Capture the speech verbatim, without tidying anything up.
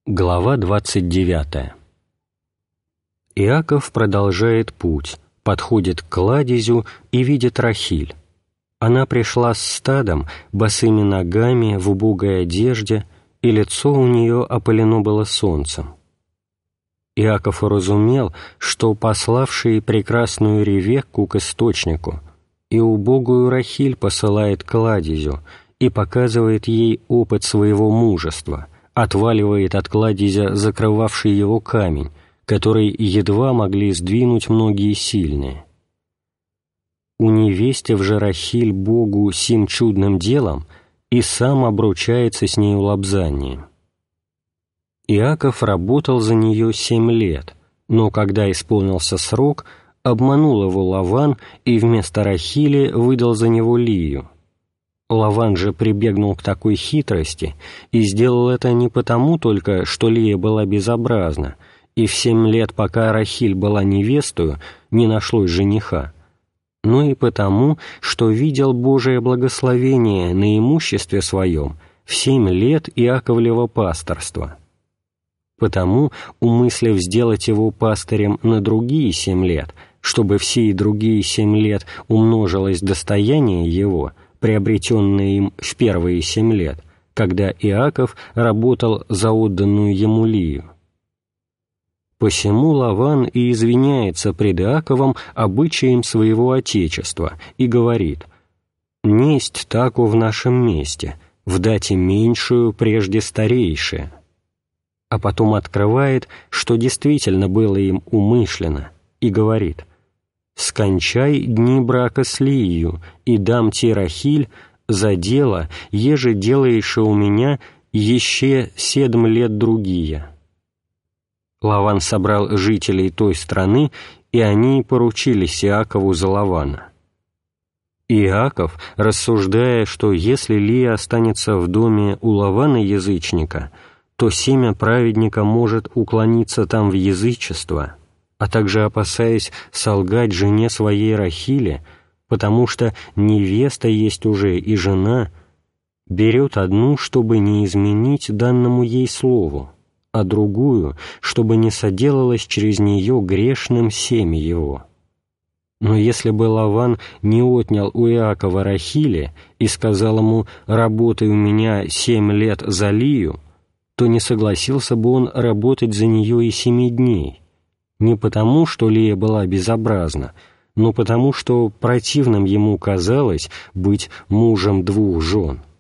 Глава двадцать девятая. Иаков продолжает путь, подходит к кладезю и видит Рахиль. Она пришла с стадом, босыми ногами, в убогой одежде, и лицо у нее опалено было солнцем. Иаков уразумел, что пославший прекрасную Ревекку к источнику и убогую Рахиль посылает к кладезю и показывает ей опыт своего мужества, отваливает от кладезя закрывавший его камень, который едва могли сдвинуть многие сильные. Уневестив же Рахиль Богу сим чудным делом, и сам обручается с нею лобзанием. Иаков работал за нее семь лет, но когда исполнился срок, обманул его Лаван и вместо Рахили выдал за него Лию. Лаван же прибегнул к такой хитрости и сделал это не потому только, что Лия была безобразна, и в семь лет, пока Рахиль была невестою, не нашлось жениха, но и потому, что видел Божие благословение на имуществе своем в семь лет Иаковлева пасторства. Потому, умыслив сделать его пастырем на другие семь лет, чтобы все и другие семь лет умножилось достояние его, приобретенное им в первые семь лет, когда Иаков работал за отданную ему Лию. Посему Лаван и извиняется пред Иаковом обычаем своего отечества и говорит: «Несть тако в нашем месте, вдати меньшую прежде старейшее». А потом открывает, что действительно было им умышленно, и говорит: «Скончай дни брака с Лиею, и дам те Рахиль за дело, еже делаешь у меня еще седм лет другие». Лаван собрал жителей той страны, и они поручились Иакову за Лавана. Иаков, рассуждая, что если Лия останется в доме у Лавана-язычника, то семя праведника может уклониться там в язычество, а также опасаясь солгать жене своей Рахиле, потому что невеста есть уже и жена, берет одну, чтобы не изменить данному ей слову, а другую, чтобы не соделалось через нее грешным семя его. Но если бы Лаван не отнял у Иакова Рахили и сказал ему: «Работай у меня семь лет за Лию», то не согласился бы он работать за нее и семи дней, не потому, что Лия была безобразна, но потому, что противным ему казалось быть мужем двух жен.